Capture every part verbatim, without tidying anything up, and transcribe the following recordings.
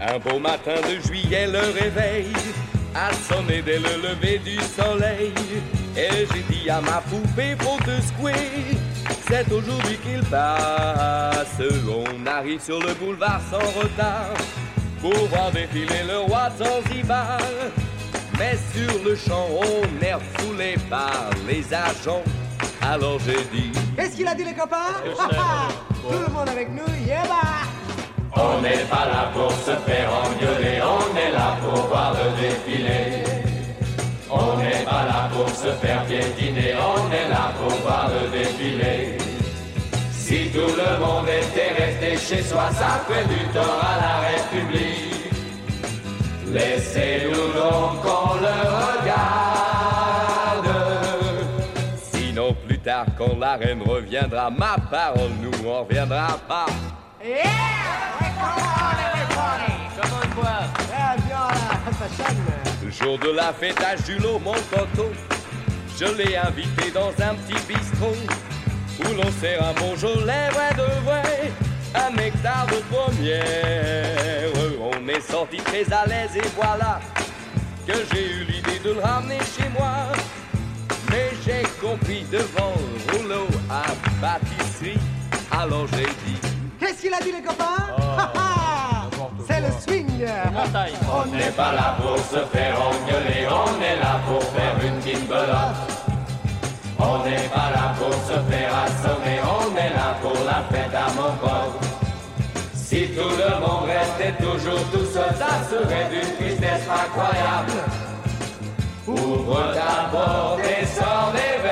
Un beau matin de juillet, le réveil a sonné dès le lever du soleil. Et j'ai dit à ma poupée, faut te secouer, c'est aujourd'hui qu'il passe. On arrive sur le boulevard sans retard pour voir défiler le roi de Zanzibar. Mais sur le champ, on est refoulé par les agents. Alors j'ai dit, qu'est-ce qu'il a dit les copains? Tout le monde avec nous, yeah bah. On n'est pas là pour se faire engueuler, on est là pour voir le défilé. On n'est pas là pour se faire piétiner, on est là pour voir le défilé. Si tout le monde était resté chez soi, ça fait du tort à la République. Laissez-nous donc qu'on le regarde. Sinon plus tard quand la reine reviendra, ma parole, nous on reviendra pas. Yeah! Come on everybody! Come on quoi? Yeah, viens là, fashion. Le jour de la fête à Julot, mon poteau, je l'ai invité dans un petit bistrot où l'on sert un bonjour, les vrais de vrai, un nectar de première. On est sorti très à l'aise et voilà que j'ai eu l'idée de le ramener chez moi. Mais j'ai compris devant le rouleau à pâtisserie, alors j'ai dit, qu'est-ce qu'il a dit les copains? Oh, c'est le swing. On n'est pas là pour se faire engueuler, on est là pour faire une petite belote. On n'est pas là pour se faire assommer, on est là pour la fête à mon pote. Si tout le monde restait toujours tout seul, ça serait d'une tristesse incroyable. Ouvre ta porte et sors des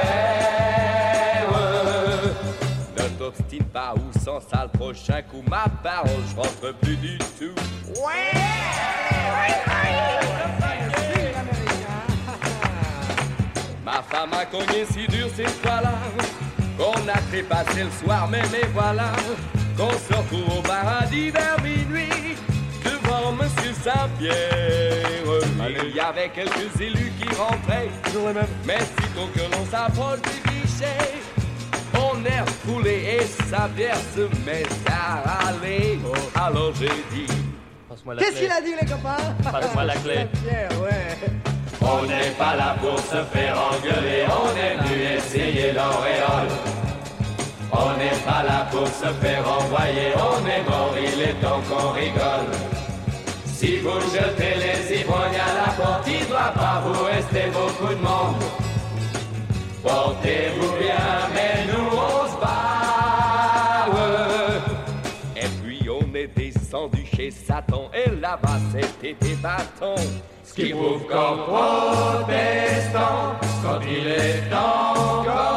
verres. ne t'obstine pas ou sans ça le prochain coup, ma parole, je rentre plus du tout. Ma femme a cogné si dur cette fois-là qu'on a trépassé le soir, mais mais voilà qu'on se retrouve au paradis vers minuit devant Monsieur Saint-Pierre. Il y avait quelques élus qui rentraient, mais sitôt que l'on s'approche du guichet, on est refoulé et sa bière se met à râler. Alors j'ai dit, qu'est-ce qu'il a dit les copains? Passe-moi la clé. Pierre, ouais. On n'est pas là pour se faire engueuler, on est venu essayer l'auréole. On n'est pas là pour se faire envoyer, on est mort, il est temps qu'on rigole. Si vous jetez les ivrognes à la porte, il doit pas vous rester beaucoup de monde. Portez-vous bien, mais nous on se barre. et puis on est descendu chez Satan, et là-bas c'était des bâtons. Ce qui prouve qu'en protestant, quand il est encore